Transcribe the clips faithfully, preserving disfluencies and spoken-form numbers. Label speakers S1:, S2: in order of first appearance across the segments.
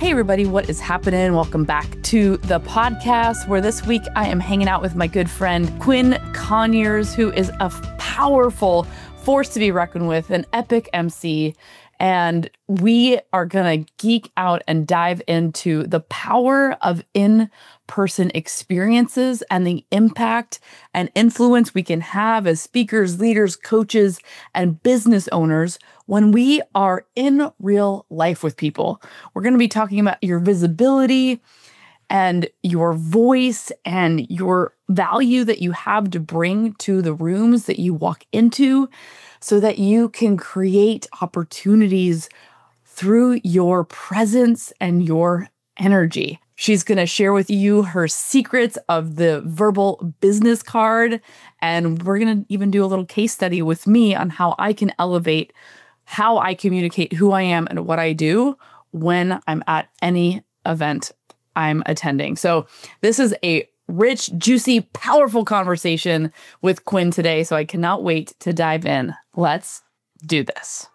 S1: Hey everybody, what is happening? Welcome back to the podcast, where this week I am hanging out with my good friend Quinn Conyers, who is a powerful force to be reckoned with, an epic M C. And we are going to geek out and dive into the power of in-person experiences and the impact and influence we can have as speakers, leaders, coaches, and business owners when we are in real life with people. We're going to be talking about your visibility and your voice and your value that you have to bring to the rooms that you walk into, so that you can create opportunities through your presence and your energy. She's going to share with you her secrets of the verbal business card, and we're going to even do a little case study with me on how I can elevate how I communicate who I am and what I do when I'm at any event I'm attending. So this is a rich, juicy, powerful conversation with Quinn today. So I cannot wait to dive in. Let's do this.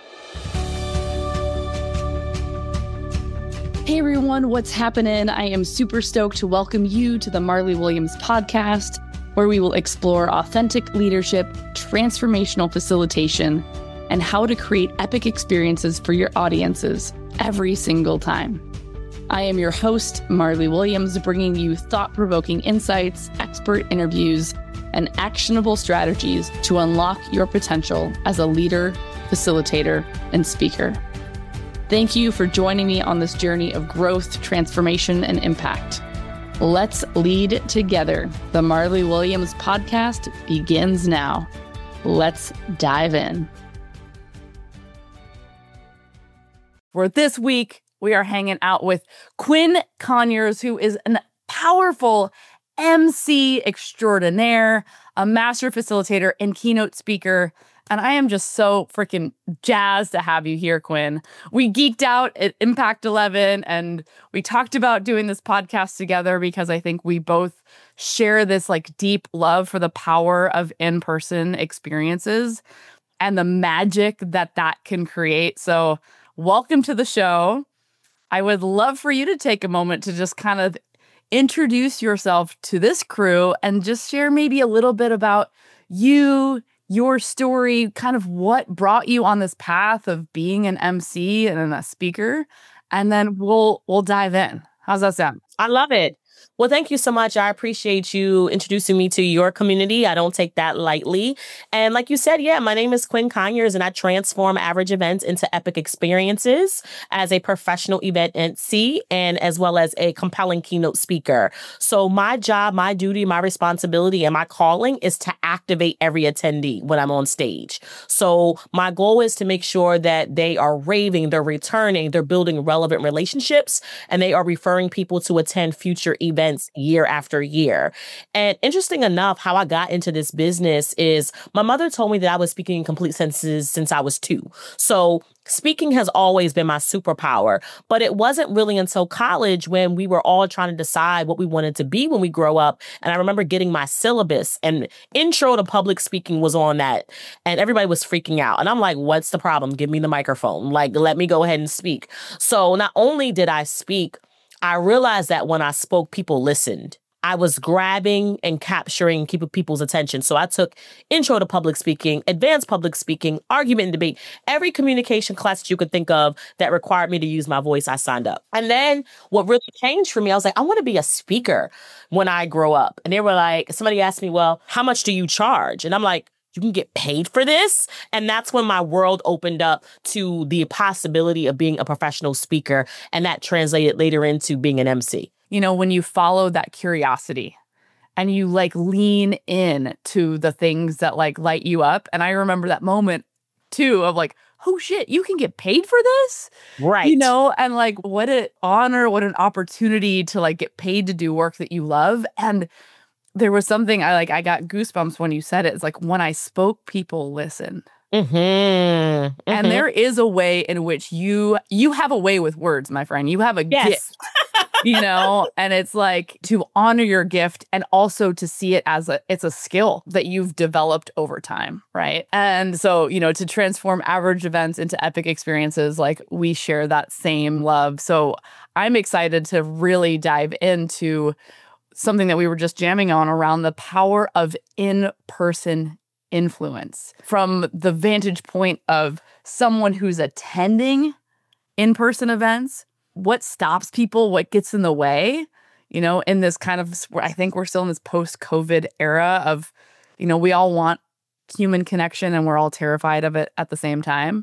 S1: Hey everyone, what's happening? I am super stoked to welcome you to the Marley Williams podcast, where we will explore authentic leadership, transformational facilitation, and how to create epic experiences for your audiences every single time. I am your host, Marley Williams, bringing you thought-provoking insights, expert interviews, and actionable strategies to unlock your potential as a leader, facilitator, and speaker. Thank you for joining me on this journey of growth, transformation, and impact. Let's lead together. The Marley Williams podcast begins now. Let's dive in. For this week, we are hanging out with Quinn Conyers, who is a powerful M C extraordinaire, a master facilitator and keynote speaker. And I am just so freaking jazzed to have you here, Quinn. We geeked out at Impact eleven and we talked about doing this podcast together because I think we both share this like deep love for the power of in-person experiences and the magic that that can create. So welcome to the show. I would love for you to take a moment to just kind of introduce yourself to this crew and just share maybe a little bit about you, your story, kind of what brought you on this path of being an M C and a speaker, and then we'll we'll dive in. How's that sound?
S2: I love it. Well, thank you so much. I appreciate you introducing me to your community. I don't take that lightly. And like you said, yeah, my name is Quinn Conyers, and I transform average events into epic experiences as a professional event M C and as well as a compelling keynote speaker. So my job, my duty, my responsibility, and my calling is to activate every attendee when I'm on stage. So my goal is to make sure that they are raving, they're returning, they're building relevant relationships, and they are referring people to attend future events year after year. And interesting enough, how I got into this business is my mother told me that I was speaking in complete sentences since I was two. So speaking has always been my superpower, but it wasn't really until college when we were all trying to decide what we wanted to be when we grow up. And I remember getting my syllabus, and intro to public speaking was on that, and everybody was freaking out. And I'm like, what's the problem? Give me the microphone. Like, let me go ahead and speak. So not only did I speak, I realized that when I spoke, people listened. I was grabbing and capturing keep people's attention. So I took intro to public speaking, advanced public speaking, argument and debate, every communication class that you could think of that required me to use my voice, I signed up. And then what really changed for me, I was like, I want to be a speaker when I grow up. And they were like, somebody asked me, well, how much do you charge? And I'm like, you can get paid for this? And that's when my world opened up to the possibility of being a professional speaker. And that translated later into being an M C.
S1: You know, when you follow that curiosity and you like lean in to the things that like light you up. And I remember that moment too of like, oh shit, you can get paid for this?
S2: Right.
S1: You know, and like what an honor, what an opportunity to like get paid to do work that you love. And there was something I like, I got goosebumps when you said it. It's like, when I spoke, people listened.
S2: Mm-hmm. Mm-hmm.
S1: And there is a way in which you, you have a way with words, my friend. You have a
S2: yes.
S1: gift you know, and it's like to honor your gift and also to see it as a, it's a skill that you've developed over time. Right. And so, you know, to transform average events into epic experiences, like we share that same love. So I'm excited to really dive into something that we were just jamming on around the power of in-person influence from the vantage point of someone who's attending in-person events. What stops people? What gets in the way? You know, in this kind of, I think we're still in this post-COVID era of, you know, we all want human connection and we're all terrified of it at the same time.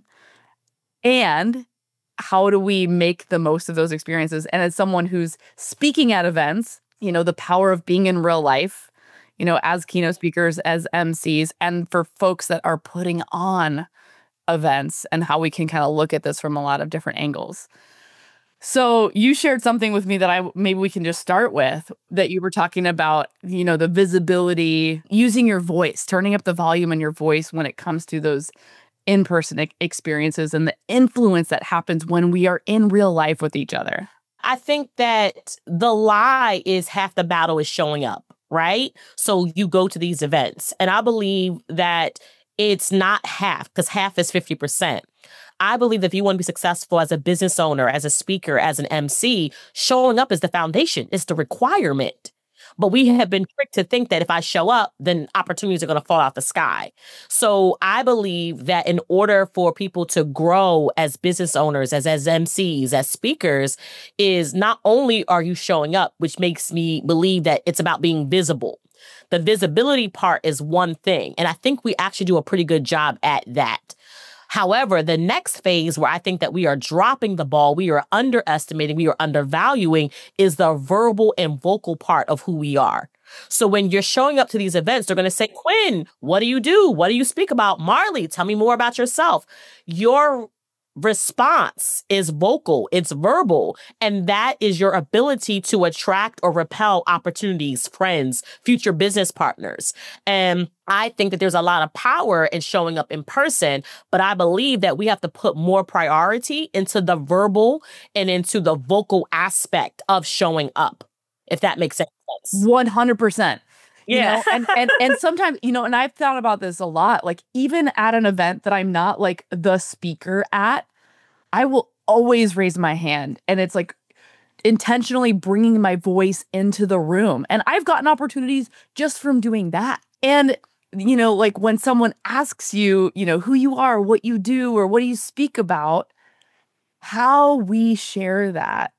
S1: And how do we make the most of those experiences? And as someone who's speaking at events, you know, the power of being in real life, you know, as keynote speakers, as M Cs, and for folks that are putting on events and how we can kind of look at this from a lot of different angles. So you shared something with me that I maybe we can just start with, that you were talking about, you know, the visibility, using your voice, turning up the volume in your voice when it comes to those in-person e- experiences and the influence that happens when we are in real life with each other.
S2: I think that the lie is half the battle is showing up, right? So you go to these events, and I believe that it's not half, because half is fifty percent. I believe that if you want to be successful as a business owner, as a speaker, as an M C, showing up is the foundation. It's the requirement. But we have been tricked to think that if I show up, then opportunities are going to fall out the sky. So I believe that in order for people to grow as business owners, as, as M Cs, as speakers, is not only are you showing up, which makes me believe that it's about being visible. The visibility part is one thing. And I think we actually do a pretty good job at that. However, the next phase where I think that we are dropping the ball, we are underestimating, we are undervaluing, is the verbal and vocal part of who we are. So when you're showing up to these events, they're going to say, Quinn, what do you do? What do you speak about? Marley, tell me more about yourself. Your response is vocal, it's verbal, and that is your ability to attract or repel opportunities, friends, future business partners. And I think that there's a lot of power in showing up in person, but I believe that we have to put more priority into the verbal and into the vocal aspect of showing up, if that makes sense.
S1: one hundred percent.
S2: Yeah.
S1: You know, and, and, and sometimes, you know, and I've thought about this a lot, like even at an event that I'm not like the speaker at, I will always raise my hand, and it's like intentionally bringing my voice into the room. And I've gotten opportunities just from doing that. And, you know, like when someone asks you, you know, who you are, what you do, or what do you speak about, how we share that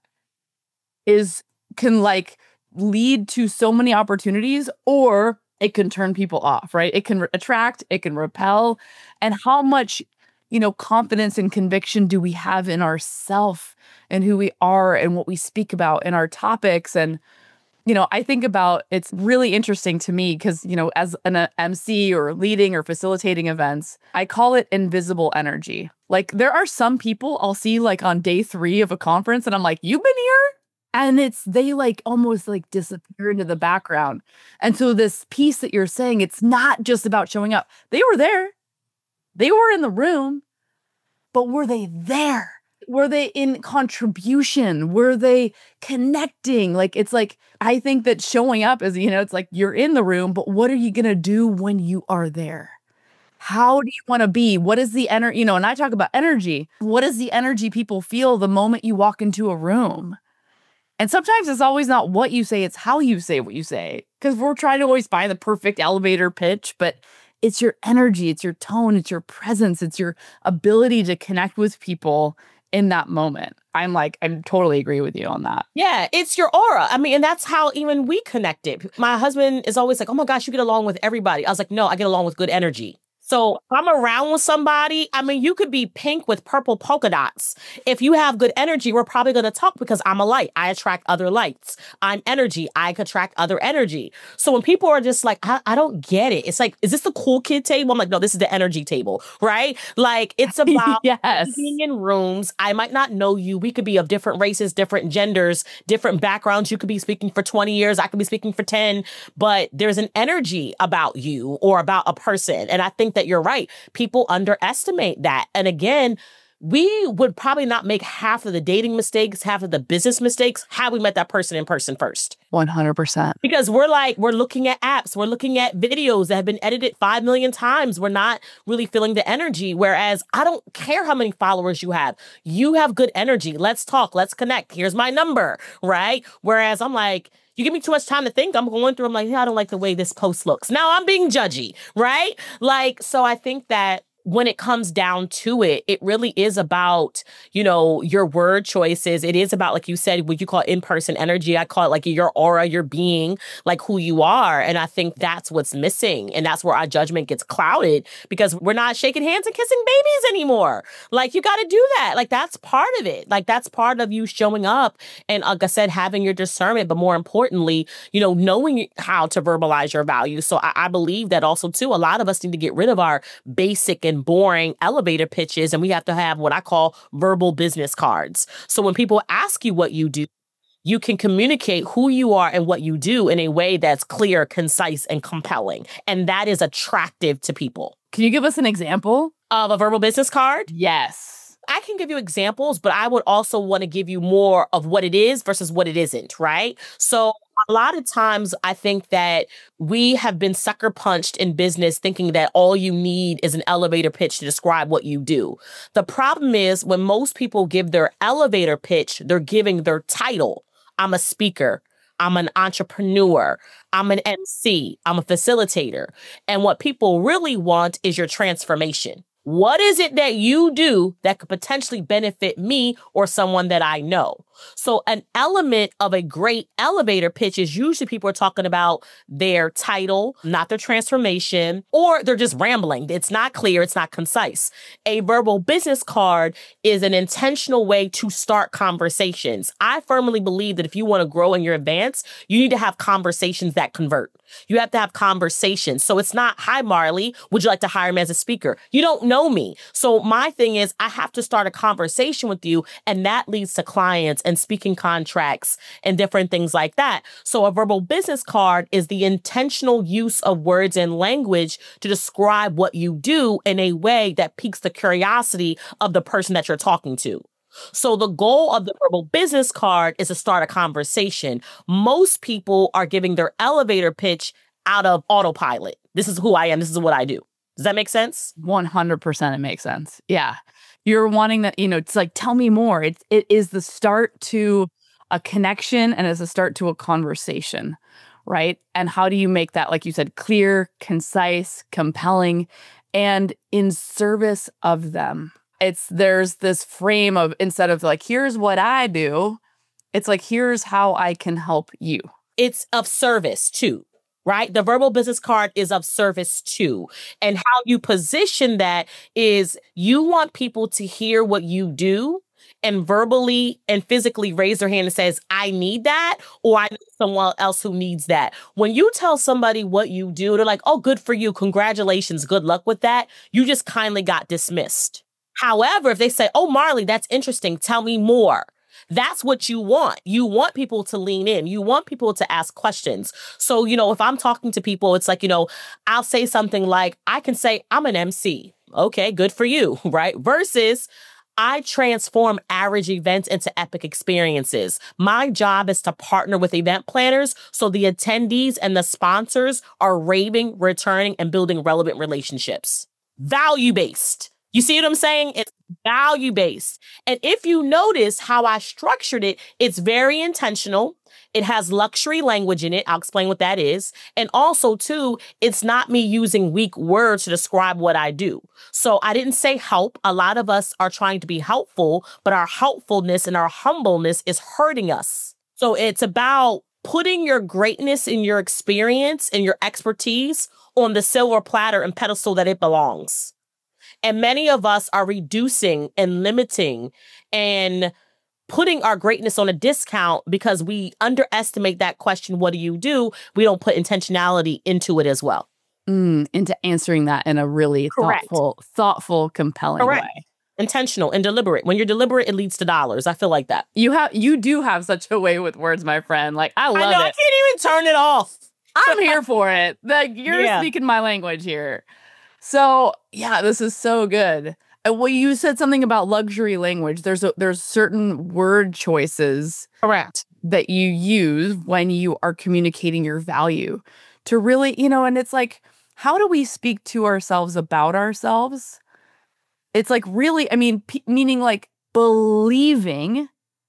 S1: is can like lead to so many opportunities, or it can turn people off, right? It can re- attract, it can repel. And how much, you know, confidence and conviction do we have in ourselves and who we are and what we speak about in our topics? And, you know, I think about, it's really interesting to me because, you know, as an uh, M C or leading or facilitating events, I call it invisible energy. Like there are some people I'll see like on day three of a conference and I'm like, you've been here? And it's, they like almost like disappear into the background. And so this piece that you're saying, it's not just about showing up. They were there. They were in the room, but were they there? Were they in contribution? Were they connecting? Like, it's like, I think that showing up is, you know, it's like you're in the room, but what are you going to do when you are there? How do you want to be? What is the energy? You know, and I talk about energy. What is the energy people feel the moment you walk into a room? And sometimes it's always not what you say, it's how you say what you say. Because we're trying to always find the perfect elevator pitch, but it's your energy, it's your tone, it's your presence, it's your ability to connect with people in that moment. I'm like, I totally agree with you on that.
S2: Yeah, it's your aura. I mean, and that's how even we connected. My husband is always like, oh my gosh, you get along with everybody. I was like, no, I get along with good energy. So if I'm around with somebody, I mean, you could be pink with purple polka dots. If you have good energy, we're probably going to talk because I'm a light. I attract other lights. I'm energy. I attract other energy. So when people are just like, I, I don't get it. It's like, is this the cool kid table? I'm like, no, this is the energy table, right? Like it's about
S1: yes.
S2: being in rooms. I might not know you. We could be of different races, different genders, different backgrounds. You could be speaking for twenty years. I could be speaking for ten, but there's an energy about you or about a person. And I think that you're right. People underestimate that. And again, we would probably not make half of the dating mistakes, half of the business mistakes, had we met that person in person first.
S1: one hundred percent.
S2: Because we're like, we're looking at apps, we're looking at videos that have been edited five million times. We're not really feeling the energy. Whereas I don't care how many followers you have. You have good energy. Let's talk. Let's connect. Here's my number, right? Whereas I'm like, you give me too much time to think. I'm going through, I'm like, yeah, I don't like the way this post looks. Now I'm being judgy, right? Like, so I think that when it comes down to it, it really is about, you know, your word choices. It is about, like you said, what you call in-person energy. I call it like your aura, your being, like who you are. And I think that's what's missing. And that's where our judgment gets clouded because we're not shaking hands and kissing babies anymore. Like, you got to do that. Like, that's part of it. Like, that's part of you showing up. And like I said, having your discernment, but more importantly, you know, knowing how to verbalize your values. So I, I believe that also, too, a lot of us need to get rid of our basic and boring elevator pitches, and we have to have what I call verbal business cards. So when people ask you what you do, you can communicate who you are and what you do in a way that's clear, concise, and compelling. And that is attractive to people.
S1: Can you give us an example
S2: of a verbal business card?
S1: Yes.
S2: I can give you examples, but I would also want to give you more of what it is versus what it isn't, right? So a lot of times I think that we have been sucker punched in business thinking that all you need is an elevator pitch to describe what you do. The problem is when most people give their elevator pitch, they're giving their title. I'm a speaker. I'm an entrepreneur. I'm an M C. I'm a facilitator. And what people really want is your transformation. What is it that you do that could potentially benefit me or someone that I know? So an element of a great elevator pitch is usually people are talking about their title, not their transformation, or they're just rambling. It's not clear. It's not concise. A verbal business card is an intentional way to start conversations. I firmly believe that if you want to grow in your advance, you need to have conversations that convert. You have to have conversations. So it's not, hi, Marley, would you like to hire me as a speaker? You don't know me. So my thing is I have to start a conversation with you, and that leads to clients and speaking contracts and different things like that. So a verbal business card is the intentional use of words and language to describe what you do in a way that piques the curiosity of the person that you're talking to. So the goal of the verbal business card is to start a conversation. Most people are giving their elevator pitch out of autopilot. This is who I am. This is what I do. Does that make sense?
S1: one hundred percent it makes sense. Yeah. You're wanting that, you know, it's like, tell me more. It, it is the start to a connection and it's a start to a conversation, right? And how do you make that, like you said, clear, concise, compelling, and in service of them? It's there's this frame of, instead of like, here's what I do, it's like, here's how I can help you.
S2: It's of service too, right? The verbal business card is of service too. And how you position that is you want people to hear what you do and verbally and physically raise their hand and says, I need that, or I know someone else who needs that. When you tell somebody what you do, they're like, oh, good for you. Congratulations. Good luck with that. You just kindly got dismissed. However, if they say, oh, Marley, that's interesting. Tell me more. That's what you want. You want people to lean in. You want people to ask questions. So, you know, if I'm talking to people, it's like, you know, I'll say something like, I can say, I'm an M C. Okay, good for you, right? Versus I transform average events into epic experiences. My job is to partner with event planners so the attendees and the sponsors are raving, returning, and building relevant relationships. Value-based. You see what I'm saying? It's value-based. And if you notice how I structured it, it's very intentional. It has luxury language in it. I'll explain what that is. And also, too, it's not me using weak words to describe what I do. So I didn't say help. A lot of us are trying to be helpful, but our helpfulness and our humbleness is hurting us. So it's about putting your greatness and your experience and your expertise on the silver platter and pedestal that it belongs. And many of us are reducing and limiting and putting our greatness on a discount because we underestimate that question, what do you do? We don't put intentionality into it as well.
S1: Mm, into answering that in a really
S2: Correct.
S1: thoughtful, thoughtful, compelling
S2: Correct.
S1: way.
S2: Intentional and deliberate. When you're deliberate, it leads to dollars. I feel like that.
S1: You have, you do have such a way with words, my friend. Like, I love
S2: I know,
S1: it.
S2: I can't even turn it off.
S1: I'm here for it. Like, you're
S2: Yeah.
S1: speaking my language here. So, yeah, this is so good. Uh, Well, you said something about luxury language. There's a, there's certain word choices
S2: Correct.
S1: that you use when you are communicating your value to really, you know, and it's like, how do we speak to ourselves about ourselves? It's like really, I mean, p- meaning like believing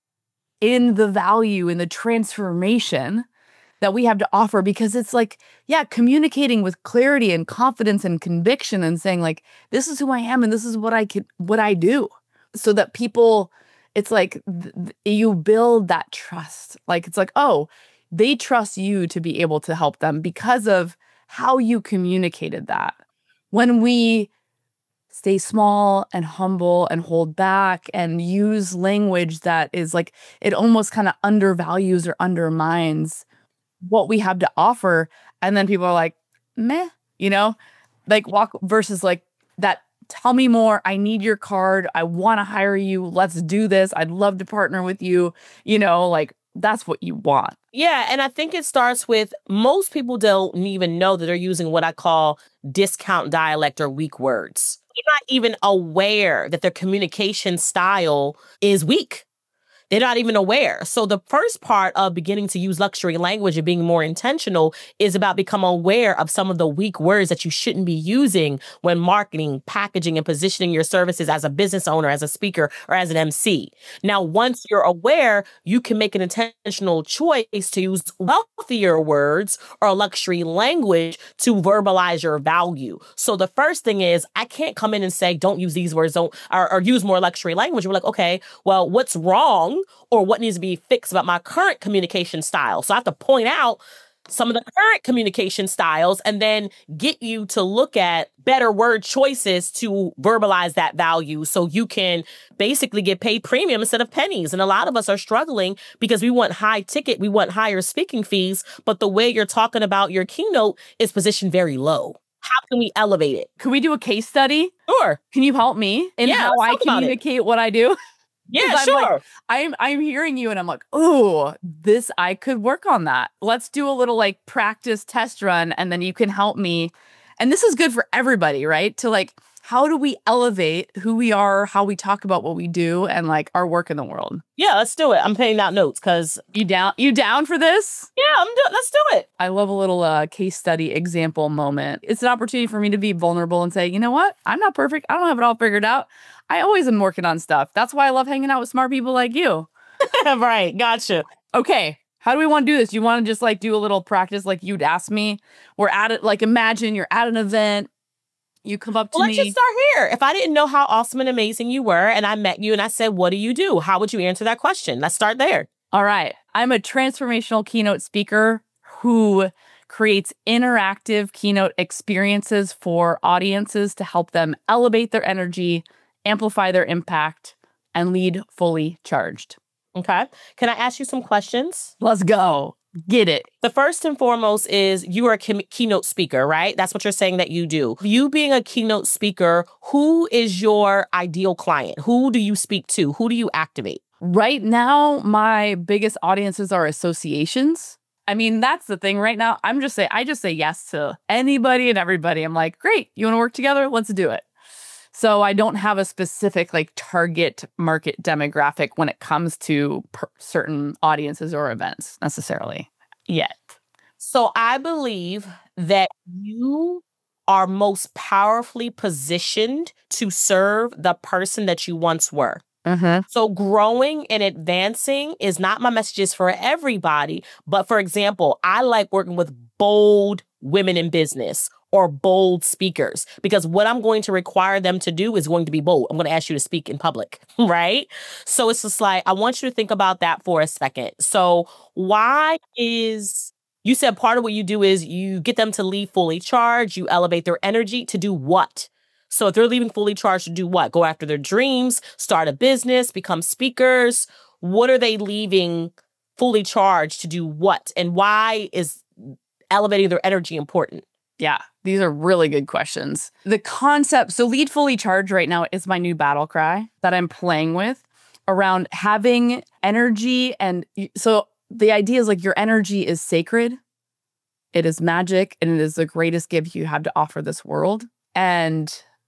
S1: in the value and the transformation that we have to offer, because it's like, yeah, communicating with clarity and confidence and conviction and saying like, this is who I am and this is what I can, what I do, so that people, it's like th- th- you build that trust. Like, it's like, oh, they trust you to be able to help them because of how you communicated that. When we stay small and humble and hold back and use language that is like, it almost kind of undervalues or undermines what we have to offer. And then people are like, meh, you know, like walk versus like that. Tell me more. I need your card. I want to hire you. Let's do this. I'd love to partner with you. You know, like that's what you want.
S2: Yeah, and I think it starts with most people don't even know that they're using what I call discount dialect or weak words. They're not even aware that their communication style is weak. They're not even aware. So the first part of beginning to use luxury language and being more intentional is about becoming aware of some of the weak words that you shouldn't be using when marketing, packaging, and positioning your services as a business owner, as a speaker, or as an M C. Now, once you're aware, you can make an intentional choice to use wealthier words or luxury language to verbalize your value. So the first thing is, I can't come in and say, don't use these words, don't, or, or use more luxury language. We're like, okay, well, what's wrong? Or what needs to be fixed about my current communication style. So I have to point out some of the current communication styles and then get you to look at better word choices to verbalize that value so you can basically get paid premium instead of pennies. And a lot of us are struggling because we want high ticket, we want higher speaking fees, but the way you're talking about your keynote is positioned very low. How can we elevate it?
S1: Can we do a case study?
S2: Sure.
S1: Can you help me in
S2: Yeah,
S1: how
S2: let's
S1: I
S2: talk about it.
S1: communicate what I do?
S2: Yeah,
S1: I'm
S2: sure.
S1: like, I'm I'm hearing you and I'm like, oh, this, I could work on that. Let's do a little like practice test run and then you can help me. And this is good for everybody, right? To like, how do we elevate who we are, how we talk about what we do, and like our work in the world?
S2: Yeah, let's do it. I'm putting out notes because
S1: You down you down for this?
S2: yeah, I'm do- let's do it.
S1: I love a little uh, case study example moment. It's an opportunity for me to be vulnerable and say, you know what? I'm not perfect. I don't have it all figured out. I always am working on stuff. That's why I love hanging out with smart people like you.
S2: Right, gotcha.
S1: Okay, how do we want to do this? You want to just like do a little practice like you'd ask me? We're at it, like imagine you're at an event. You come up to
S2: Well,
S1: me.
S2: let's just start here. If I didn't know how awesome and amazing you were and I met you and I said, what do you do? How would you answer that question? Let's start there.
S1: All right. I'm a transformational keynote speaker who creates interactive keynote experiences for audiences to help them elevate their energy, amplify their impact, and lead fully charged.
S2: Okay. Can I ask you some questions?
S1: Let's go. Get it.
S2: The first and foremost is you are a key- keynote speaker, right? That's what you're saying that you do. You being a keynote speaker, who is your ideal client? Who do you speak to? Who do you activate?
S1: Right now, my biggest audiences are associations. I mean, that's the thing right now. I'm just saying, I just say yes to anybody and everybody. I'm like, great, you want to work together? Let's do it. So I don't have a specific like target market demographic when it comes to per- certain audiences or events necessarily yet.
S2: So I believe that you are most powerfully positioned to serve the person that you once were.
S1: Mm-hmm.
S2: So growing and advancing is not my messages for everybody. But for example, I like working with bold women in business or bold speakers, because what I'm going to require them to do is going to be bold. I'm going to ask you to speak in public, right? So it's just like, I want you to think about that for a second. So why is, you said part of what you do is you get them to leave fully charged, you elevate their energy to do what? So if they're leaving fully charged to do what? Go after their dreams, start a business, become speakers. What are they leaving fully charged to do what? And why is elevating their energy important?
S1: Yeah, these are really good questions. The concept, so lead fully charged right now is my new battle cry that I'm playing with around having energy. And so the idea is like your energy is sacred. It is magic and it is the greatest gift you have to offer this world. And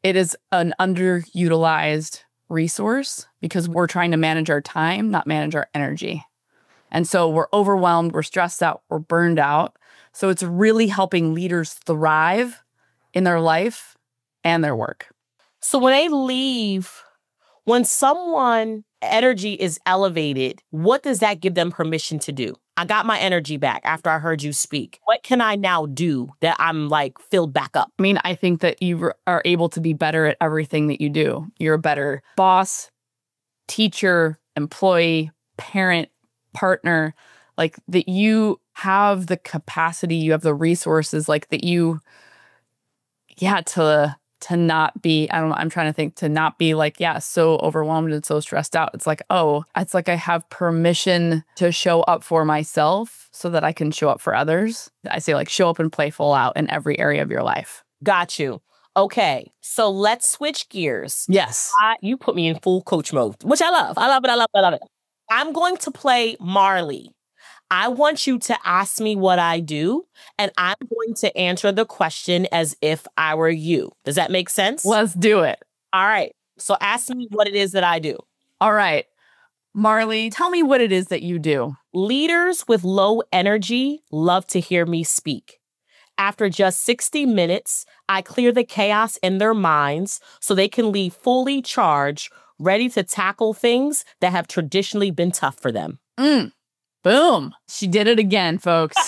S1: it is an underutilized resource because we're trying to manage our time, not manage our energy. And so we're overwhelmed, we're stressed out, we're burned out. So it's really helping leaders thrive in their life and their work.
S2: So when they leave, when someone energy is elevated, what does that give them permission to do? I got my energy back after I heard you speak. What can I now do that I'm like filled back up?
S1: I mean, I think that you are able to be better at everything that you do. You're a better boss, teacher, employee, parent, partner, like that you have the capacity, you have the resources, like that you, yeah, to to not be, I don't know, I'm trying to think, to not be like, yeah, so overwhelmed and so stressed out. It's like, oh, it's like I have permission to show up for myself so that I can show up for others. I say like show up and play full out in every area of your life.
S2: Got you. Okay, so let's switch gears.
S1: Yes.
S2: I, you put me in full coach mode, which I love. I love it. I love it. I love it. I'm going to play Marley. I want you to ask me what I do, and I'm going to answer the question as if I were you. Does that make sense?
S1: Let's do it.
S2: All right. So ask me what it is that I do.
S1: All right. Marley, tell me what it is that you do.
S2: Leaders with low energy love to hear me speak. After just sixty minutes, I clear the chaos in their minds so they can leave fully charged, ready to tackle things that have traditionally been tough for them.
S1: Mm. Boom. She did it again, folks.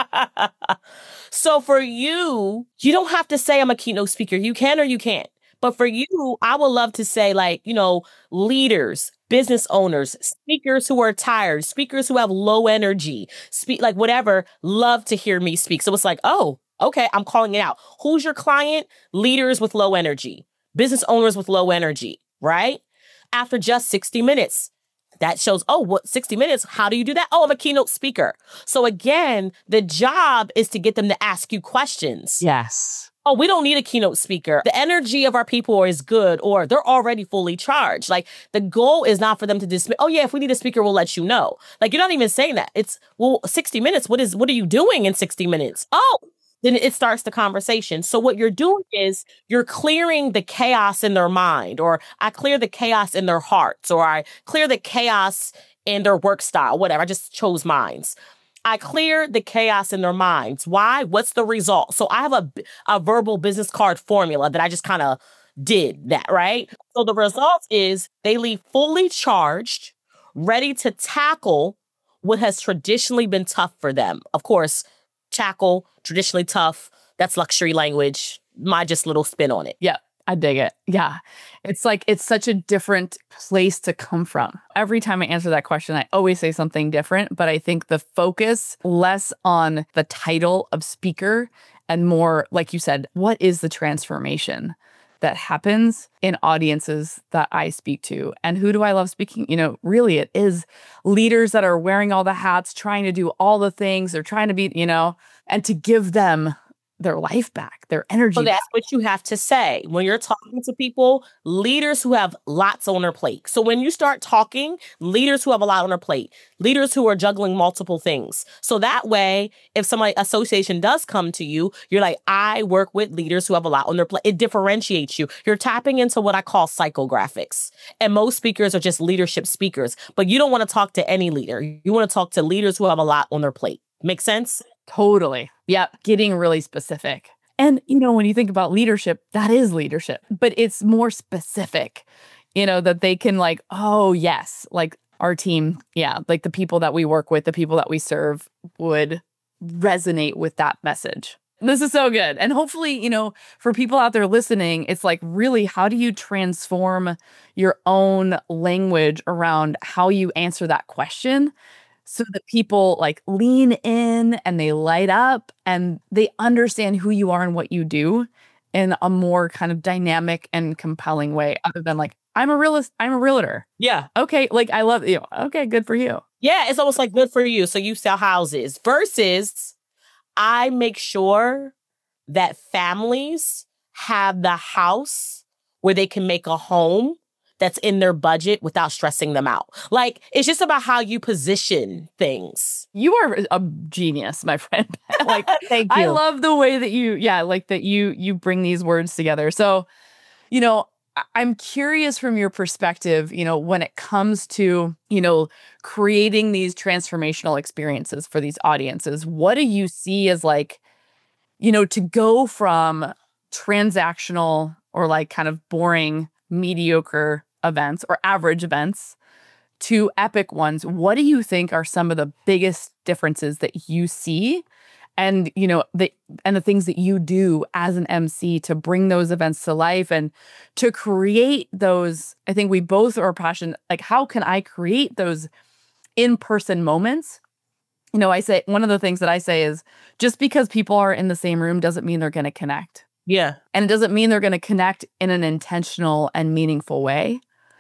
S2: So for you, you don't have to say I'm a keynote speaker. You can or you can't. But for you, I would love to say like, you know, leaders, business owners, speakers who are tired, speakers who have low energy, speak like whatever, love to hear me speak. So it's like, oh, okay, I'm calling it out. Who's your client? Leaders with low energy, business owners with low energy, right? After just sixty minutes. That shows, oh, what, sixty minutes? How do you do that? Oh, I'm a keynote speaker. So again, the job is to get them to ask you questions.
S1: Yes.
S2: Oh, we don't need a keynote speaker. The energy of our people is good, or they're already fully charged. Like the goal is not for them to dismiss, oh yeah, if we need a speaker, we'll let you know. Like you're not even saying that. It's, well, sixty minutes. What is, what are you doing in sixty minutes? Oh, then it starts the conversation. So what you're doing is you're clearing the chaos in their mind, or I clear the chaos in their hearts, or I clear the chaos in their work style, whatever. I just chose minds. I clear the chaos in their minds. Why? What's the result? So I have a, a verbal business card formula that I just kind of did that, right? So the result is they leave fully charged, ready to tackle what has traditionally been tough for them. Of course, tackle, traditionally tough. That's luxury language. My just little spin on it.
S1: Yeah, I dig it. Yeah. It's like, it's such a different place to come from. Every time I answer that question, I always say something different, but I think the focus less on the title of speaker and more, like you said, what is the transformation that happens in audiences that I speak to? And who do I love speaking? You know, really it is leaders that are wearing all the hats, trying to do all the things. They're trying to be, you know, and to give them their life back, their energy.
S2: So that's
S1: back.
S2: what you have to say. When you're talking to people, leaders who have lots on their plate. So when you start talking, leaders who have a lot on their plate, leaders who are juggling multiple things. So that way, if somebody association does come to you, you're like, I work with leaders who have a lot on their plate. It differentiates you. You're tapping into what I call psychographics. And most speakers are just leadership speakers, but you don't want to talk to any leader. You want to talk to leaders who have a lot on their plate. Make sense?
S1: Totally. Yeah. Getting really specific. And, you know, when you think about leadership, that is leadership, but it's more specific, you know, that they can like, oh, yes, like our team. Yeah. Like the people that we work with, the people that we serve would resonate with that message. This is so good. And hopefully, you know, for people out there listening, it's like, really, how do you transform your own language around how you answer that question? So that people like lean in and they light up and they understand who you are and what you do in a more kind of dynamic and compelling way, other than like, I'm a realist, I'm a realtor.
S2: Yeah.
S1: Okay. Like, I love you. Okay. Good for you.
S2: Yeah. It's almost like good for you. So you sell houses versus I make sure that families have the house where they can make a home that's in their budget without stressing them out. Like, it's just about how you position things.
S1: You are a genius, my friend. Like,
S2: thank you.
S1: I love the way that you, yeah, like that you, you bring these words together. So you know, I- I'm curious from your perspective, you know, when it comes to, you know, creating these transformational experiences for these audiences, what do you see as like, you know, to go from transactional or like kind of boring, mediocre events or average events to epic ones? What do you think are some of the biggest differences that you see? And, you know, the and the things that you do as an M C to bring those events to life and to create those, I think we both are passionate, like, how can I create those in-person moments? You know, I say, one of the things that I say is just because people are in the same room doesn't mean they're going to connect.
S2: Yeah.
S1: And it doesn't mean they're going to connect in an intentional and meaningful way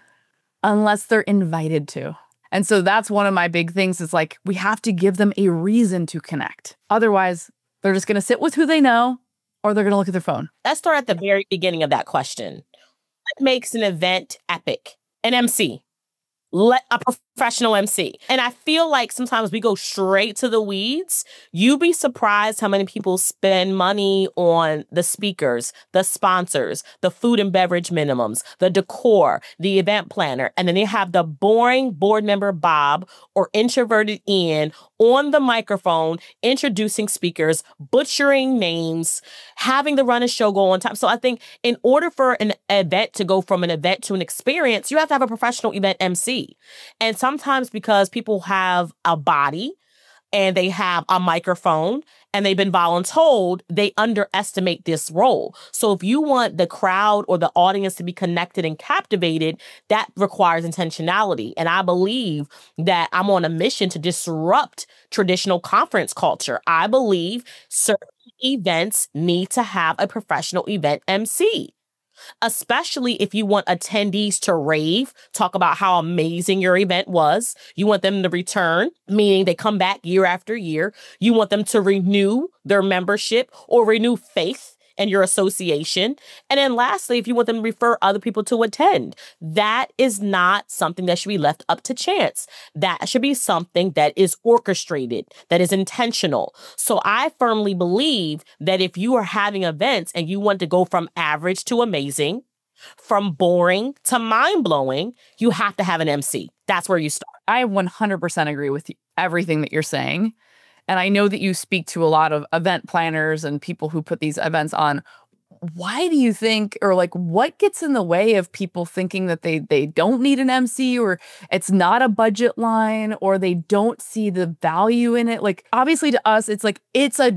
S1: unless they're invited to. And so that's one of my big things is like, we have to give them a reason to connect. Otherwise, they're just going to sit with who they know or they're going to look at their phone.
S2: Let's start at the very beginning of that question. What makes an event epic? An M C. Let a professional M C. And I feel like sometimes we go straight to the weeds. You'd be surprised how many people spend money on the speakers, the sponsors, the food and beverage minimums, the decor, the event planner, and then they have the boring board member Bob or introverted Ian on the microphone, introducing speakers, butchering names, having the run a show go on time. So I think in order for an event to go from an event to an experience, you have to have a professional event M C. And sometimes because people have a body and they have a microphone and they've been voluntold, they underestimate this role. So if you want the crowd or the audience to be connected and captivated, that requires intentionality. And I believe that I'm on a mission to disrupt traditional conference culture. I believe certain events need to have a professional event M C. Especially if you want attendees to rave, talk about how amazing your event was. You want them to return, meaning they come back year after year. You want them to renew their membership or renew faith in your association. And then lastly, if you want them to refer other people to attend, that is not something that should be left up to chance. That should be something that is orchestrated, that is intentional. So I firmly believe that if you are having events and you want to go from average to amazing, from boring to mind-blowing, you have to have an M C. That's where you start.
S1: I one hundred percent agree with everything that you're saying. And I know that you speak to a lot of event planners and people who put these events on. Why do you think, or like, what gets in the way of people thinking that they they don't need an M C, or it's not a budget line, or they don't see the value in it? Like, obviously to us, it's like, it's a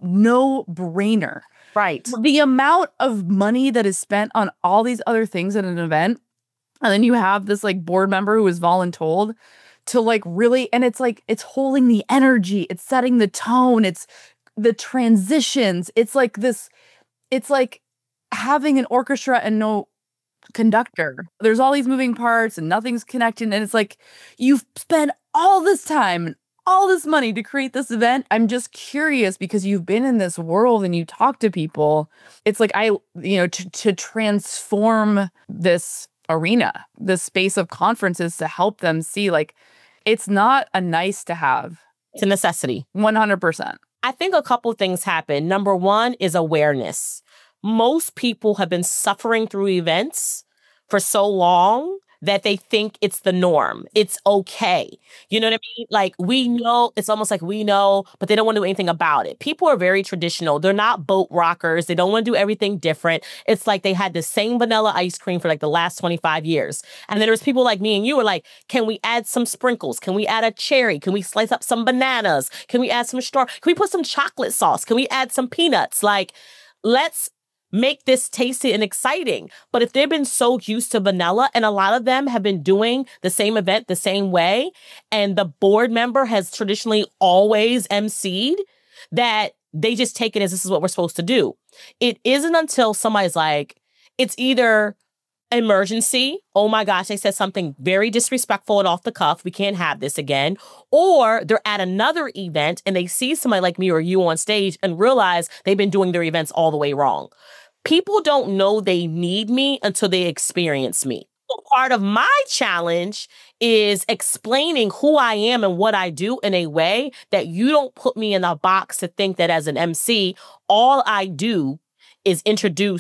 S1: no-brainer.
S2: Right.
S1: The amount of money that is spent on all these other things at an event, and then you have this like board member who is voluntold to like really, and it's like, it's holding the energy, it's setting the tone, it's the transitions, it's like this, it's like having an orchestra and no conductor. There's all these moving parts and nothing's connecting, and it's like, you've spent all this time and all this money to create this event. I'm just curious because you've been in this world and you talk to people. It's like, I, you know, to, to transform this arena, this space of conferences, to help them see like, it's not a nice to have.
S2: It's a necessity.
S1: one hundred percent.
S2: I think a couple things happen. Number one is awareness. Most people have been suffering through events for so long that they think it's the norm. It's okay. You know what I mean? Like, we know, it's almost like we know, but they don't want to do anything about it. People are very traditional. They're not boat rockers. They don't want to do everything different. It's like they had the same vanilla ice cream for like the last twenty-five years. And then there's people like me and you are like, can we add some sprinkles? Can we add a cherry? Can we slice up some bananas? Can we add some straw? Can we put some chocolate sauce? Can we add some peanuts? Like, let's make this tasty and exciting. But if they've been so used to vanilla, and a lot of them have been doing the same event the same way, and the board member has traditionally always M C'd, that they just take it as this is what we're supposed to do. It isn't until somebody's like, it's either emergency, oh my gosh, they said something very disrespectful and off the cuff, we can't have this again, or they're at another event and they see somebody like me or you on stage and realize they've been doing their events all the way wrong. People don't know they need me until they experience me. So part of my challenge is explaining who I am and what I do in a way that you don't put me in a box to think that as an M C, all I do is introduce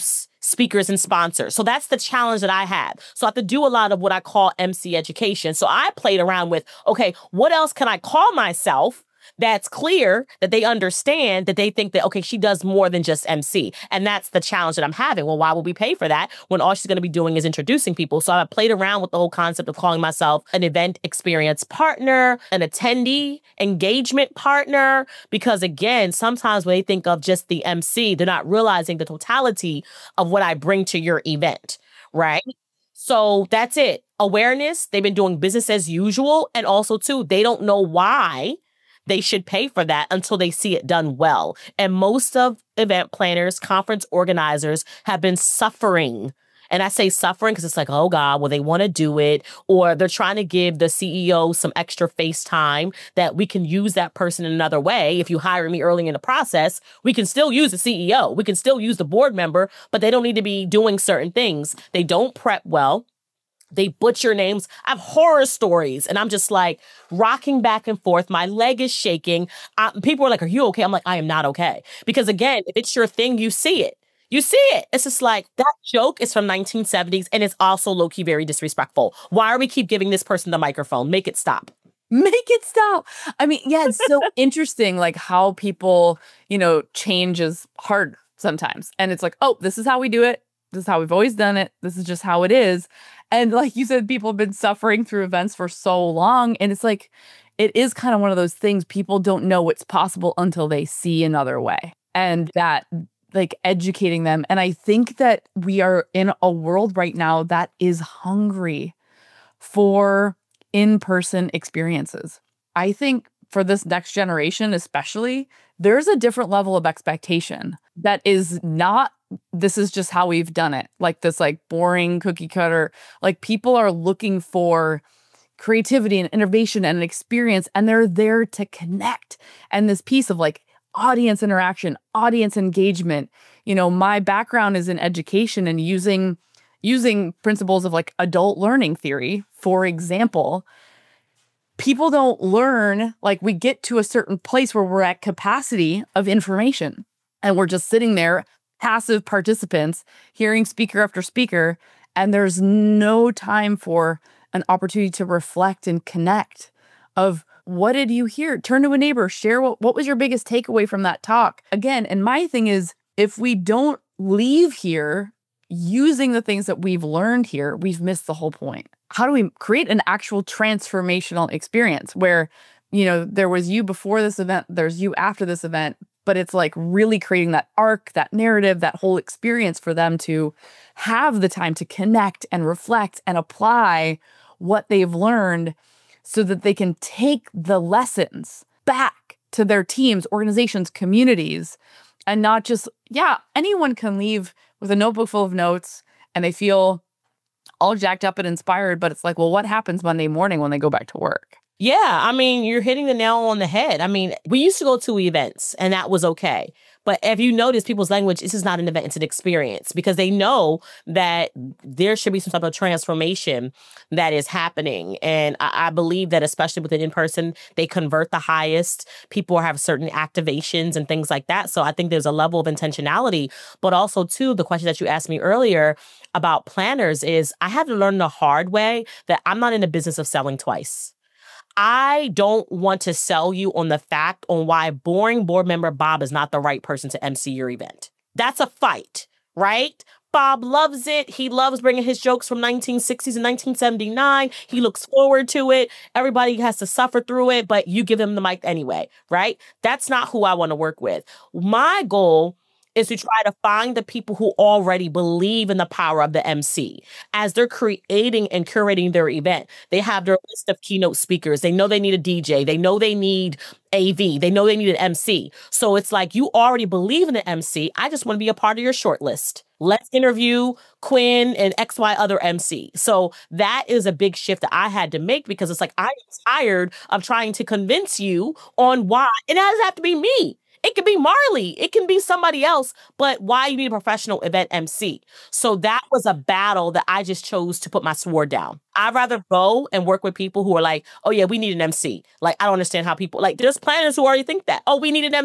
S2: speakers and sponsors. So that's the challenge that I had. So I have to do a lot of what I call M C education. So I played around with, okay, what else can I call myself that's clear, that they understand, that they think that, okay, she does more than just M C. And that's the challenge that I'm having. Well, why would we pay for that when all she's going to be doing is introducing people? So I played around with the whole concept of calling myself an event experience partner, an attendee engagement partner, because again, sometimes when they think of just the M C, they're not realizing the totality of what I bring to your event, right? So that's it. Awareness, they've been doing business as usual. And also, too, they don't know why they should pay for that until they see it done well. And most of event planners, conference organizers have been suffering. And I say suffering because it's like, oh God, well, they want to do it. Or they're trying to give the C E O some extra face time that we can use that person in another way. If you hire me early in the process, we can still use the C E O. We can still use the board member, but they don't need to be doing certain things. They don't prep well. They butcher names. I have horror stories. And I'm just like rocking back and forth. My leg is shaking. Uh, people are like, are you okay? I'm like, I am not okay. Because again, if it's your thing, you see it. You see it. It's just like that joke is from nineteen seventies and it's also low-key very disrespectful. Why are we keep giving this person the microphone? Make it stop.
S1: Make it stop. I mean, yeah, it's so interesting, like how people, you know, change is hard sometimes. And it's like, oh, this is how we do it. This is how we've always done it. This is just how it is. And like you said, people have been suffering through events for so long. And it's like, it is kind of one of those things people don't know what's possible until they see another way. And that like educating them. And I think that we are in a world right now that is hungry for in-person experiences. I think for this next generation, especially, there's a different level of expectation that is not, this is just how we've done it. Like this like boring cookie cutter, like people are looking for creativity and innovation and an experience, and they're there to connect. And this piece of like audience interaction, audience engagement, you know, my background is in education and using, using principles of like adult learning theory, for example. People don't learn, like we get to a certain place where we're at capacity of information and we're just sitting there, passive participants, hearing speaker after speaker, and there's no time for an opportunity to reflect and connect of what did you hear? Turn to a neighbor, share what, what was your biggest takeaway from that talk? Again, and my thing is, if we don't leave here using the things that we've learned here, we've missed the whole point. How do we create an actual transformational experience where, you know, there was you before this event, there's you after this event, but it's like really creating that arc, that narrative, that whole experience for them to have the time to connect and reflect and apply what they've learned so that they can take the lessons back to their teams, organizations, communities, and not just, yeah, anyone can leave with a notebook full of notes and they feel all jacked up and inspired, but it's like, well, what happens Monday morning when they go back to work?
S2: Yeah, I mean, you're hitting the nail on the head. I mean, we used to go to events and that was okay. But if you notice people's language, this is not an event, it's an experience, because they know that there should be some type of transformation that is happening. And I, I believe that especially with an in-person, they convert the highest. People have certain activations and things like that. So I think there's a level of intentionality. But also, too, the question that you asked me earlier about planners is I had to learn the hard way that I'm not in the business of selling twice. I don't want to sell you on the fact on why boring board member Bob is not the right person to M C your event. That's a fight, right? Bob loves it. He loves bringing his jokes from nineteen sixties and nineteen seventy-nine. He looks forward to it. Everybody has to suffer through it, but you give him the mic anyway, right? That's not who I want to work with. My goal is to try to find the people who already believe in the power of the M C. As they're creating and curating their event, they have their list of keynote speakers. They know they need a D J. They know they need A V. They know they need an M C. So it's like, you already believe in the M C. I just want to be a part of your short list. Let's interview Quinn and X Y other M C. So that is a big shift that I had to make, because it's like, I'm tired of trying to convince you on why. It doesn't have to be me. It could be Marley. It can be somebody else, but why you need a professional event M C? So that was a battle that I just chose to put my sword down. I'd rather go and work with people who are like, oh yeah, we need an M C. Like, I don't understand how people, like, there's planners who already think that. Oh, we need an M C.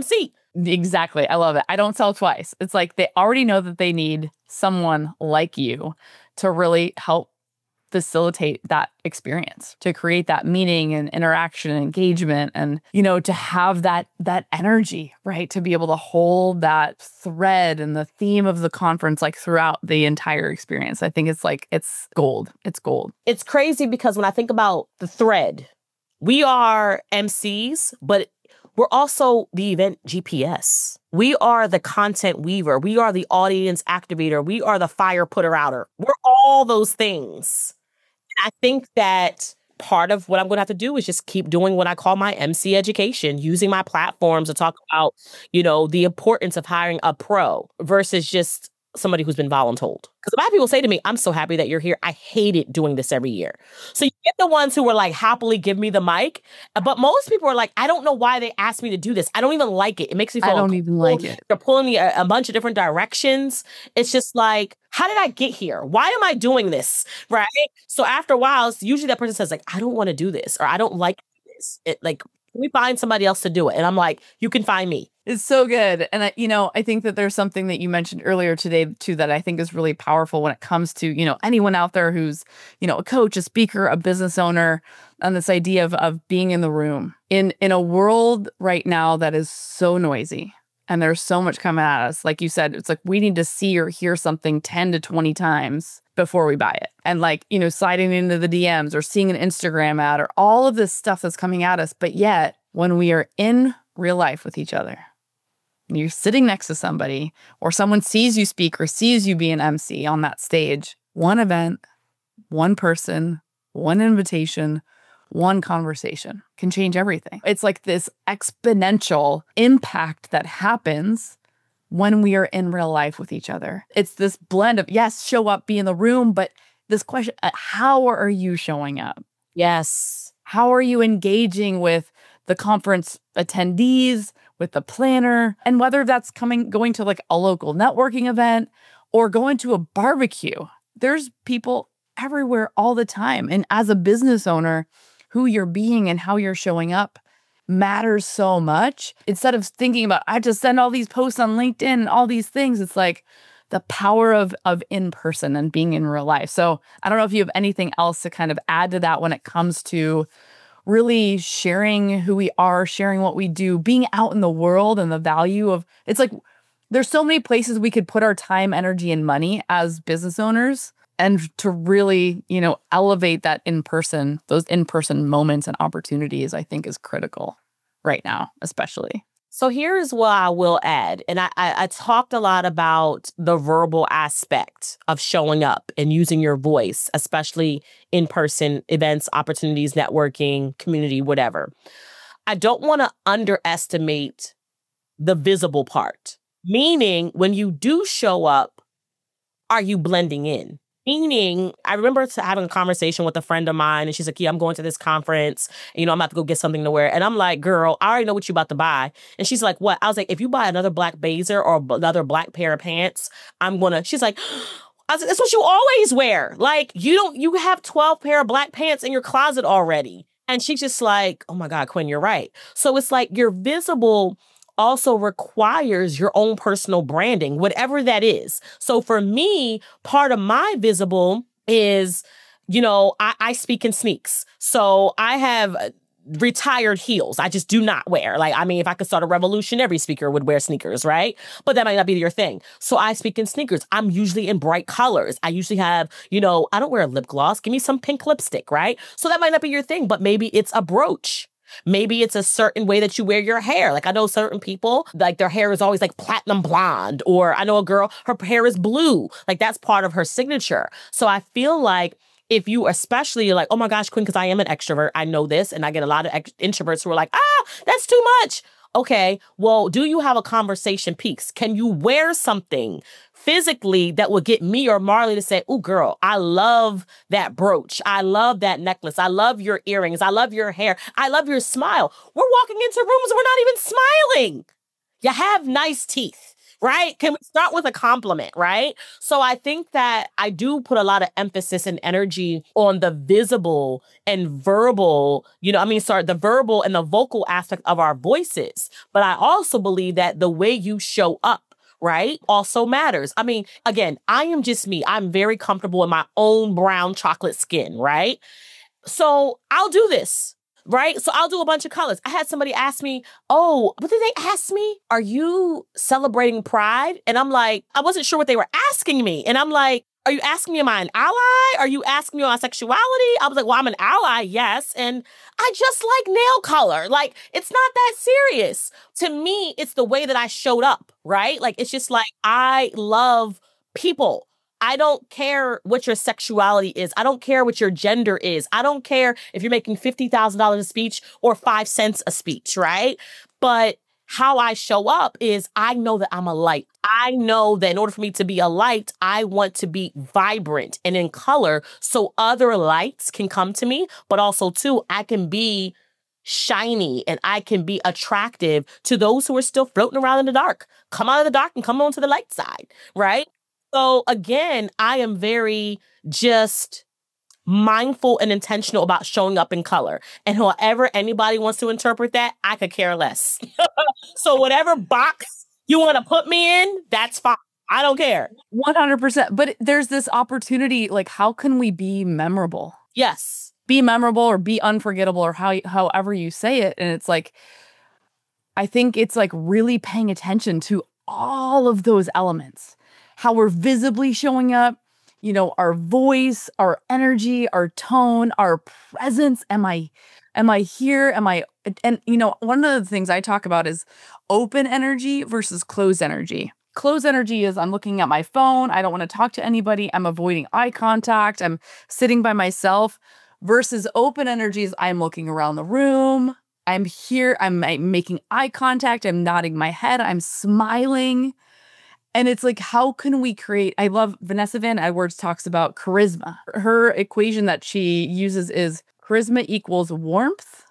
S1: Exactly. I love it. I don't sell twice. It's like they already know that they need someone like you to really help facilitate that experience, to create that meaning and interaction and engagement, and, you know, to have that that energy, right? To be able to hold that thread and the theme of the conference like throughout the entire experience. I think it's like, it's gold. It's gold.
S2: It's crazy because when I think about the thread, we are M Cs, but we're also the event G P S. We are the content weaver. We are the audience activator. We are the fire putter outer. We're all those things. I think that part of what I'm going to have to do is just keep doing what I call my M C education, using my platforms to talk about, you know, the importance of hiring a pro versus just somebody who's been voluntold. Because a lot of people say to me, I'm so happy that you're here. I hated doing this every year. So you get the ones who were like, happily give me the mic. But most people are like, I don't know why they asked me to do this. I don't even like it. It makes me feel
S1: I don't even like it.
S2: They're pulling me a, a bunch of different directions. It's just like, how did I get here? Why am I doing this? Right? So after a while, usually that person says like, I don't want to do this, or I don't like this. It like, can we find somebody else to do it? And I'm like, you can find me.
S1: It's so good. And, I, you know, I think that there's something that you mentioned earlier today, too, that I think is really powerful when it comes to, you know, anyone out there who's, you know, a coach, a speaker, a business owner, and this idea of, of being in the room. In, in a world right now that is so noisy and there's so much coming at us, like you said, it's like we need to see or hear something ten to twenty times before we buy it. And like, you know, sliding into the D Ms or seeing an Instagram ad or all of this stuff that's coming at us. But yet, when we are in real life with each other, you're sitting next to somebody or someone sees you speak or sees you be an M C on that stage, one event, one person, one invitation, one conversation can change everything. It's like this exponential impact that happens when we are in real life with each other. It's this blend of, yes, show up, be in the room, but this question, uh, how are you showing up?
S2: Yes.
S1: How are you engaging with the conference attendees, with the planner, and whether that's coming, going to like a local networking event or going to a barbecue. There's people everywhere all the time. And as a business owner, who you're being and how you're showing up matters so much. Instead of thinking about, I have to send all these posts on LinkedIn and all these things, it's like the power of, of in-person and being in real life. So I don't know if you have anything else to kind of add to that when it comes to really sharing who we are, sharing what we do, being out in the world, and the value of, it's like, there's so many places we could put our time, energy, and money as business owners, and to really, you know, elevate that in-person, those in-person moments and opportunities, I think is critical right now, especially.
S2: So here's what I will add. And I, I, I talked a lot about the verbal aspect of showing up and using your voice, especially in-person events, opportunities, networking, community, whatever. I don't want to underestimate the visible part. Meaning, when you do show up, are you blending in? Meaning, I remember having a conversation with a friend of mine, and she's like, yeah, I'm going to this conference. And, you know, I'm about to go get something to wear. And I'm like, girl, I already know what you're about to buy. And she's like, what? I was like, if you buy another black blazer or another black pair of pants, I'm going to, she's like, I was like, that's what you always wear. Like, you don't, you have twelve pair of black pants in your closet already. And she's just like, oh my God, Quinn, you're right. So it's like you're visible also requires your own personal branding, whatever that is. So for me, part of my visible is, you know, I, I speak in sneaks. So I have retired heels. I just do not wear. Like, I mean, if I could start a revolution, every speaker would wear sneakers, right? But that might not be your thing. So I speak in sneakers. I'm usually in bright colors. I usually have, you know, I don't wear a lip gloss. Give me some pink lipstick, right? So that might not be your thing, but maybe it's a brooch. Maybe it's a certain way that you wear your hair. Like, I know certain people, like, their hair is always like platinum blonde, or I know a girl, her hair is blue. Like, that's part of her signature. So I feel like if you especially like, oh my gosh, Quinn, because I am an extrovert, I know this, and I get a lot of ex- introverts who are like, ah, that's too much. Okay, well, do you have a conversation piece? Can you wear something physically that will get me or Marley to say, oh, girl, I love that brooch. I love that necklace. I love your earrings. I love your hair. I love your smile. We're walking into rooms and we're not even smiling. You have nice teeth, right? Can we start with a compliment, right? So I think that I do put a lot of emphasis and energy on the visible and verbal, you know, I mean, sorry, the verbal and the vocal aspect of our voices. But I also believe that the way you show up, right, also matters. I mean, again, I am just me. I'm very comfortable in my own brown chocolate skin, right? So I'll do this. Right? So I'll do a bunch of colors. I had somebody ask me, oh, what did they ask me? Are you celebrating Pride? And I'm like, I wasn't sure what they were asking me. And I'm like, are you asking me, am I an ally? Are you asking me on sexuality? I was like, well, I'm an ally, yes. And I just like nail color. Like, it's not that serious. To me, it's the way that I showed up, right? Like, it's just like, I love people. I don't care what your sexuality is. I don't care what your gender is. I don't care if you're making fifty thousand dollars a speech or five cents a speech, right? But how I show up is I know that I'm a light. I know that in order for me to be a light, I want to be vibrant and in color so other lights can come to me, but also too, I can be shiny and I can be attractive to those who are still floating around in the dark. Come out of the dark and come on to the light side, right? So again, I am very just mindful and intentional about showing up in color. And however anybody wants to interpret that, I could care less. So whatever box you want to put me in, that's fine. I don't care.
S1: one hundred percent. But there's this opportunity, like, how can we be memorable?
S2: Yes.
S1: Be memorable or be unforgettable or how, however you say it. And it's like, I think it's like really paying attention to all of those elements. How we're visibly showing up, you know, our voice, our energy, our tone, our presence. Am I, am I here? Am I, and you know, one of the things I talk about is open energy versus closed energy. Closed energy is I'm looking at my phone. I don't want to talk to anybody. I'm avoiding eye contact. I'm sitting by myself versus open energy is I'm looking around the room. I'm here. I'm, I'm making eye contact. I'm nodding my head. I'm smiling. And it's like, how can we create, I love Vanessa Van Edwards talks about charisma. Her equation that she uses is charisma equals warmth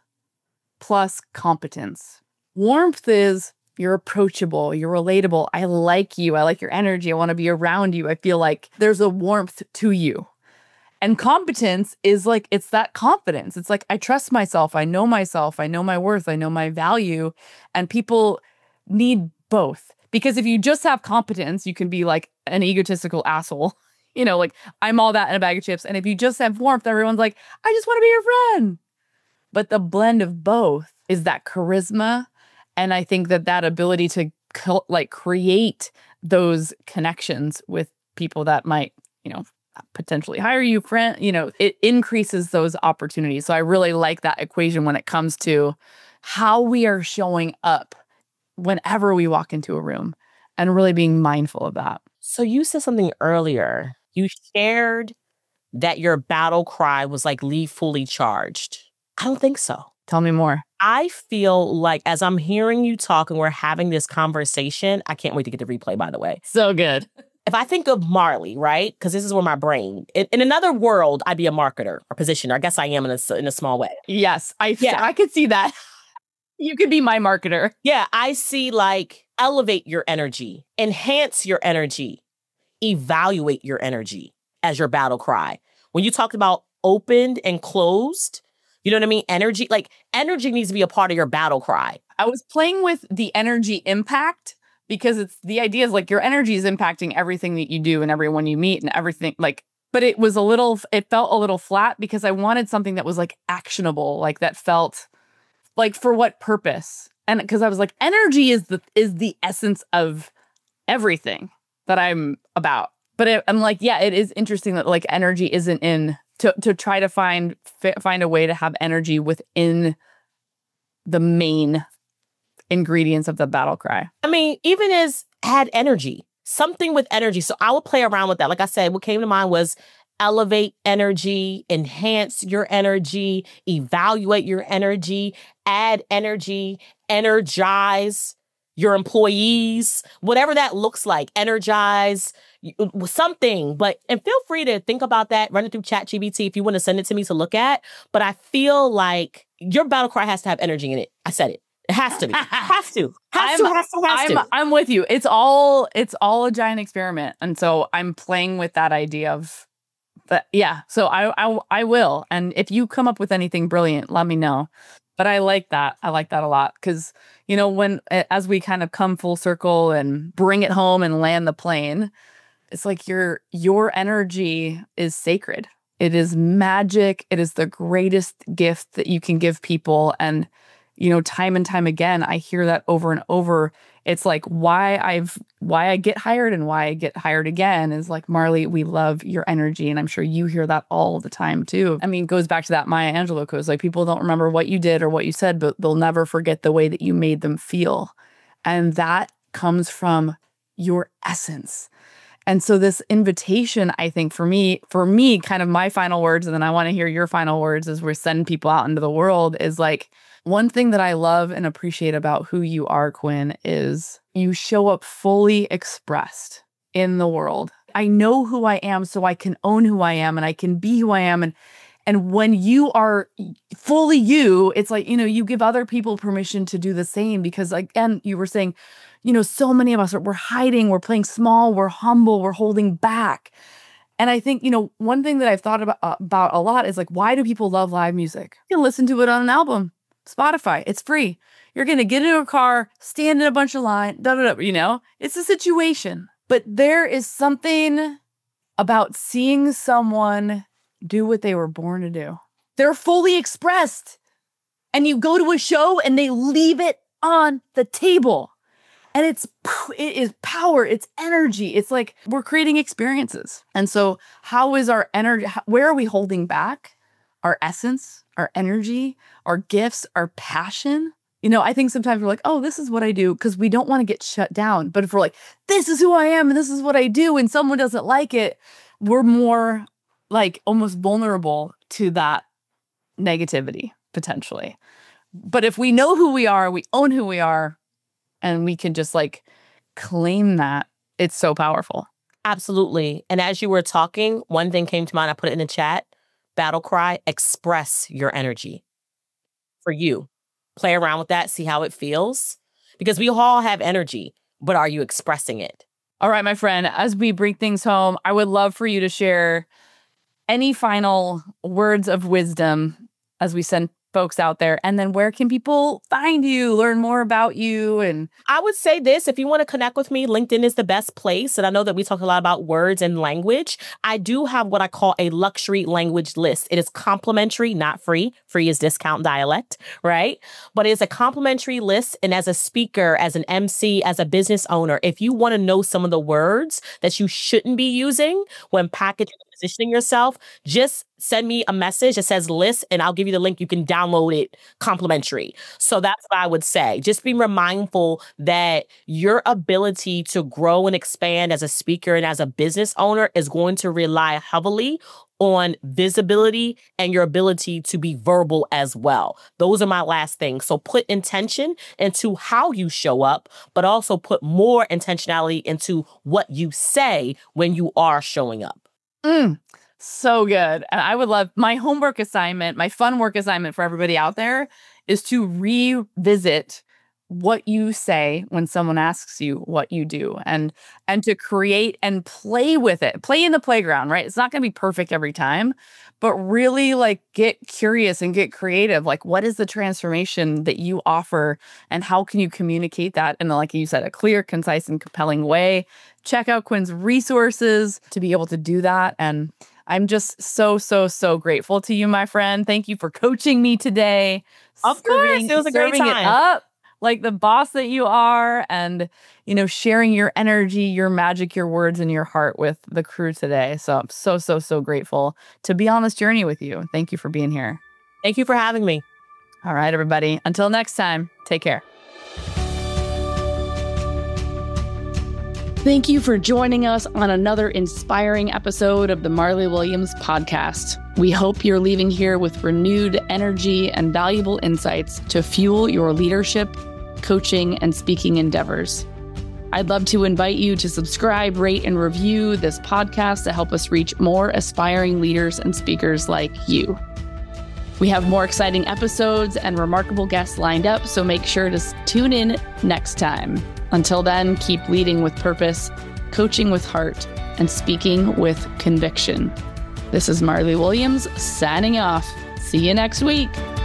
S1: plus competence. Warmth is you're approachable, you're relatable. I like you. I like your energy. I want to be around you. I feel like there's a warmth to you. And competence is like, it's that confidence. It's like, I trust myself. I know myself. I know my worth. I know my value. And people need both. Because if you just have competence, you can be like an egotistical asshole. You know, like, I'm all that in a bag of chips. And if you just have warmth, everyone's like, I just want to be your friend. But the blend of both is that charisma. And I think that that ability to co- like create those connections with people that might, you know, potentially hire you, friend, you know, it increases those opportunities. So I really like that equation when it comes to how we are showing up whenever we walk into a room and really being mindful of that.
S2: So you said something earlier. You shared that your battle cry was like, leave fully charged. I don't think so.
S1: Tell me more.
S2: I feel like as I'm hearing you talk and we're having this conversation, I can't wait to get the replay, by the way.
S1: So good.
S2: If I think of Marley, right? Because this is where my brain, in, in another world, I'd be a marketer or positioner. I guess I am in a, in a small way.
S1: Yes, I, yeah. I could see that. You could be my marketer.
S2: Yeah, I see like elevate your energy, enhance your energy, evaluate your energy as your battle cry. When you talked about opened and closed, you know what I mean? Energy, like energy needs to be a part of your battle cry.
S1: I was playing with the energy impact because it's the idea is like your energy is impacting everything that you do and everyone you meet and everything like, but it was a little, it felt a little flat because I wanted something that was like actionable, like that felt like for what purpose? And because I was like, energy is the is the essence of everything that I'm about. But it, I'm like, yeah, it is interesting that like energy isn't in to to try to find fi- find a way to have energy within the main ingredients of the battle cry.
S2: I mean, even as add energy, something with energy. So I would play around with that. Like I said, what came to mind was elevate energy, enhance your energy, evaluate your energy, add energy, energize your employees, whatever that looks like, energize something. But, and feel free to think about that, run it through ChatGPT if you want to send it to me to look at. But I feel like your battle cry has to have energy in it. I said it. It has to be. Has to. Has
S1: I'm,
S2: to, has to, has
S1: I'm,
S2: to.
S1: I'm with you. It's all it's all a giant experiment. And so I'm playing with that idea of that. Yeah. So I, I I will. And if you come up with anything brilliant, let me know. But I like that. I like that a lot. Because, you know, when as we kind of come full circle and bring it home and land the plane, it's like your your energy is sacred. It is magic. It is the greatest gift that you can give people. And, you know, time and time again, I hear that over and over. It's like why I've why I get hired and why I get hired again is like, Marley, we love your energy. And I'm sure you hear that all the time too. I mean, it goes back to that Maya Angelou quote. Like, people don't remember what you did or what you said, but they'll never forget the way that you made them feel. And that comes from your essence. And so this invitation, I think for me, for me, kind of my final words, and then I want to hear your final words as we're sending people out into the world, is like, one thing that I love and appreciate about who you are, Quinn, is you show up fully expressed in the world. I know who I am, so I can own who I am and I can be who I am. And and when you are fully you, it's like, you know, you give other people permission to do the same, because again, you were saying, you know, so many of us are, we're hiding, we're playing small, we're humble, we're holding back. And I think, you know, one thing that I've thought about, uh, about a lot is like, why do people love live music? You can listen to it on an album, Spotify, it's free. You're going to get into a car, stand in a bunch of line, da, da, da, you know, it's a situation. But there is something about seeing someone do what they were born to do. They're fully expressed. And you go to a show and they leave it on the table. And it's, it is power, it's energy. It's like we're creating experiences. And so how is our energy, where are we holding back? Our essence, our energy, our gifts, our passion. You know, I think sometimes we're like, oh, this is what I do, because we don't want to get shut down. But if we're like, this is who I am and this is what I do, and someone doesn't like it, we're more like almost vulnerable to that negativity potentially. But if we know who we are, we own who we are, and we can just like claim that, it's so powerful.
S2: Absolutely. And as you were talking, one thing came to mind. I put it in the chat. Battle cry, express your energy for you. Play around with that, see how it feels. Because we all have energy, but are you expressing it?
S1: All right, my friend, as we bring things home, I would love for you to share any final words of wisdom as we send folks out there. And then where can people find you, learn more about you? And
S2: I would say this, if you want to connect with me, LinkedIn is the best place. And I know that we talk a lot about words and language. I do have what I call a luxury language list. It is complimentary, not free. Free is discount dialect, right? But it's a complimentary list. And as a speaker, as an M C, as a business owner, if you want to know some of the words that you shouldn't be using when packaging and positioning yourself, just send me a message that says list and I'll give you the link. You can download it complimentary. So that's what I would say. Just be mindful that your ability to grow and expand as a speaker and as a business owner is going to rely heavily on visibility and your ability to be verbal as well. Those are my last things. So put intention into how you show up, but also put more intentionality into what you say when you are showing up.
S1: Mm. So good. And I would love my homework assignment, my fun work assignment for everybody out there is to revisit what you say when someone asks you what you do, and and to create and play with it. Play in the playground, right? It's not going to be perfect every time, but really like get curious and get creative. Like, what is the transformation that you offer and how can you communicate that in, like you said, a clear, concise, and compelling way? Check out Quinn's resources to be able to do that. And I'm just so, so, so grateful to you, my friend. Thank you for coaching me today.
S2: Of course, it was a great time.
S1: It up like the boss that you are, and, you know, sharing your energy, your magic, your words, and your heart with the crew today. So I'm so, so, so grateful to be on this journey with you. Thank you for being here.
S2: Thank you for having me.
S1: All right, everybody. Until next time, take care. Thank you for joining us on another inspiring episode of the Marley Williams podcast. We hope you're leaving here with renewed energy and valuable insights to fuel your leadership, coaching, and speaking endeavors. I'd love to invite you to subscribe, rate, and review this podcast to help us reach more aspiring leaders and speakers like you. We have more exciting episodes and remarkable guests lined up, so make sure to tune in next time. Until then, keep leading with purpose, coaching with heart, and speaking with conviction. This is Marley Williams signing off. See you next week.